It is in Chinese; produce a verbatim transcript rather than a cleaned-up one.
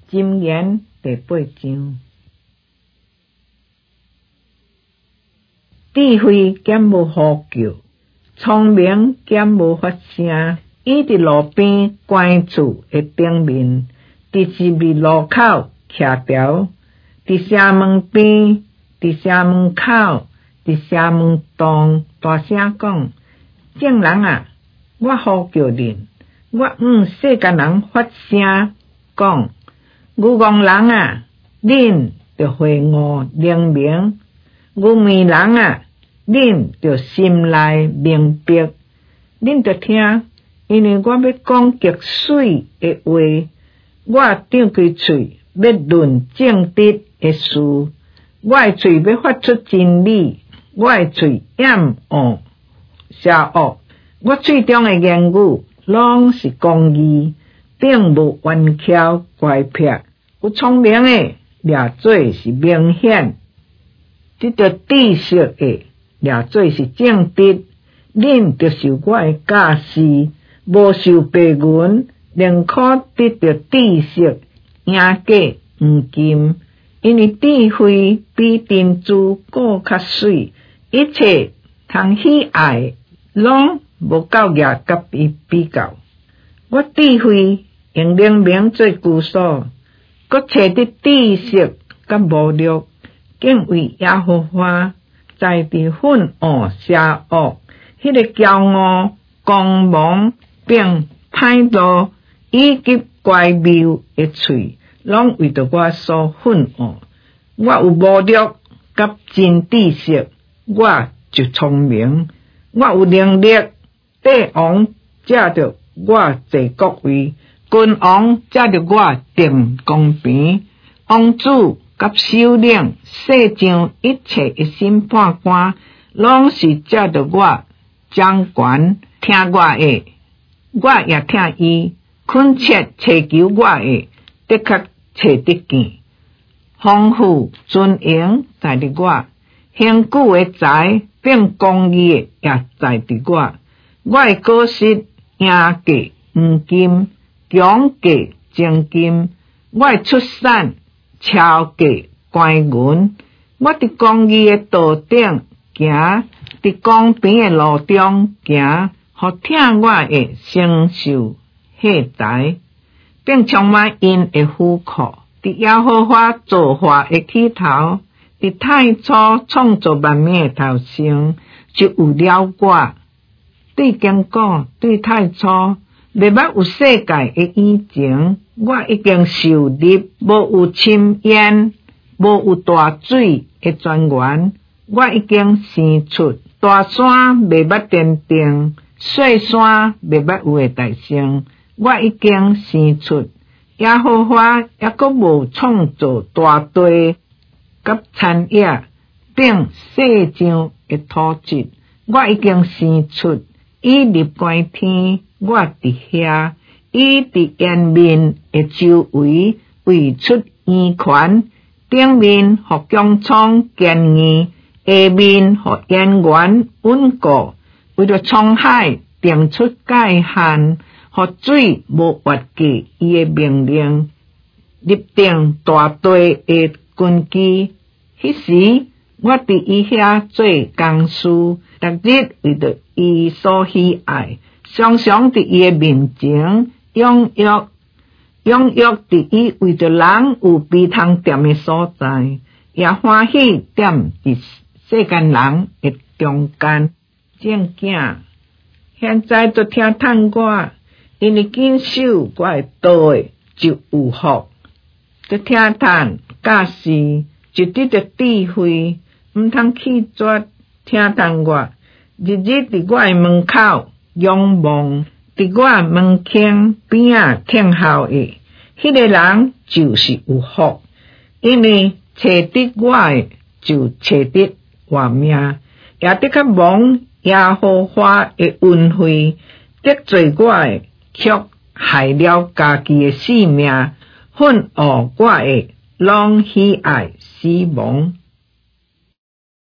箴言第八章，智慧减无呼叫，聪明减无发声。伊伫路边关厝的顶面，伫十字路口徛条，伫城门边，伫城门口，伫城门洞大声讲：众人啊，我呼叫恁，我向世间人发声讲。愚妄人啊，恁着会悟灵明；愚昧人啊，恁着心内明白。恁着听，因为我要讲极水的话，我张开嘴要论正直的事，我的嘴要发出真理，我的嘴掩恶邪恶，我嘴中的言语拢是公义，并无弯曲怪僻。有聪明的掠做是明显，得到知识的掠做是正直。恁着受我的教示，无受别人，宁可得到知识，赢价黄金。因为智慧比珍珠更较水，一切通喜爱拢无够额甲伊比较。我智慧用灵明做居所，搁找得知识甲无力，敬畏耶和华，在伫愤恶邪恶，迄个骄傲狂妄并歹惰以及怪谬的喙，拢为着我所愤恶。我有无力甲真知识，我就聪明；我有能力，帝王借着我坐国位，君王借着我定公平，王子甲首领，世上一切的审判官，拢是借着我掌权，听我的，我也听伊，恳切祈求我的，的确找得见。丰富尊荣在伫我，恒久的财并公义的也在伫我。我的果实赢价黄金，强价精金。我的出产超价官银。我伫公义的道顶行，伫公平的路中行，互听我的承受货财，并充满因的府库。伫耶和华造化的起头，伫太初创造万物的头前，就有了我。对经过，对太初，未捌有世界的以前，我已经受入，无有深渊，无有大水的泉源。我已经生出大山，未捌奠定；细山未捌有的大城。我已经生出。耶和华也阁无创造大地甲田野，并世上的土质。我已经生出，伊立关天，我伫遐；伊伫烟面的周围为出圆圈，顶面互姜葱坚硬，下面互烟源稳固，为着沧海定出界限。互水无越过伊的命令，立定大地的根基。迄时，我伫伊遐做工事，逐日为着伊所喜爱，常常伫伊的面前踊跃，踊跃伫伊为着人有味通踮的所在，也欢喜踮伫世间人的中间。正囝，现在就听叹我。因为坚守我的道的就有福，就听叹教示就得着智慧，毋通气绝听叹我。日日伫我的门口仰望，伫我的门前边仔听候的，迄个人就是有福，因为找得我的就找得活命，也得较蒙耶和华的恩惠，得罪我的。却害了家己的性命，恨恶我的，拢喜爱死亡。